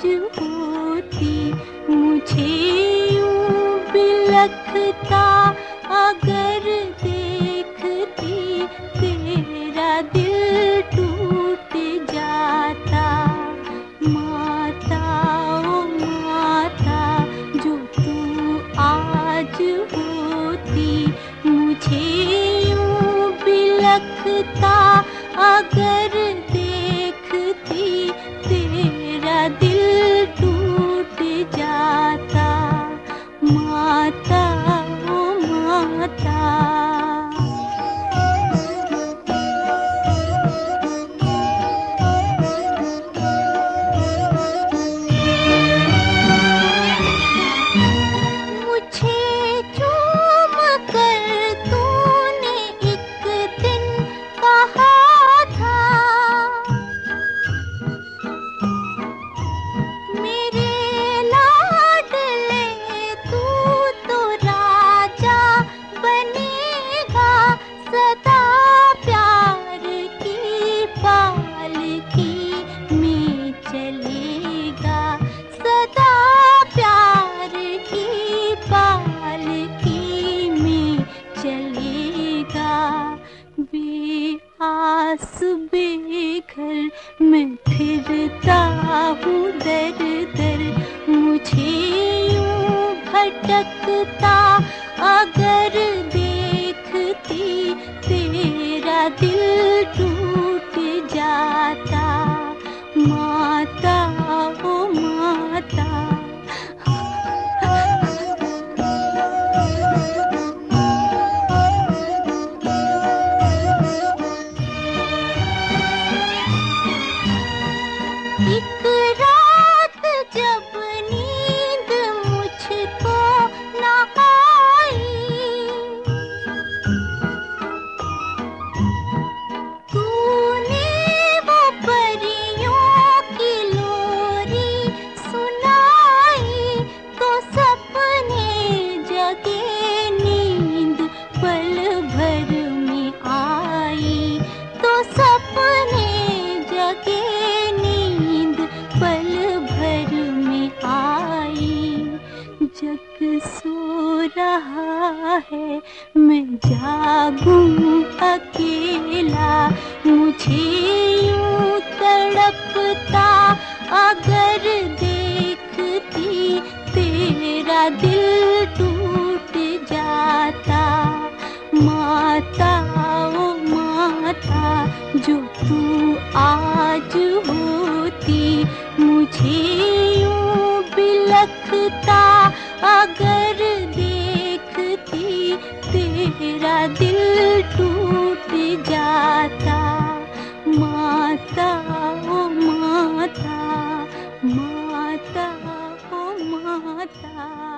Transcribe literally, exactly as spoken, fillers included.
आज होती, मुझे यूं बिलखता अगर देखती, तेरा दिल टूट जाता। माता ओ माता, जो तू आज होती, मुझे यूं बिलखता अगर देखती, तेरा दिल टूट जाता। माता ओ माता। बेआस बेघर मैं फिरता हूँ दर दर, मुझे यूं भटकता अगर देखती, तेरा दिल टूट जाता। माता ओ माता। एक रात जब नींद मुझको न आई, तूने वो परियों की लोरी सुनाई, तो सपने जगे नींद पल भर में आई, तो सपने जगे पल भर में आई। जग सो रहा है, मैं जागूं अकेला, मुझे यूं तड़पता अगर देखती, तेरा दिल टूट जाता। माता ओ माता, जो तू आज होती, मुझे यूं बिलखता अगर देखती, तेरा दिल टूट जाता। माता ओ माता, माता ओ माता।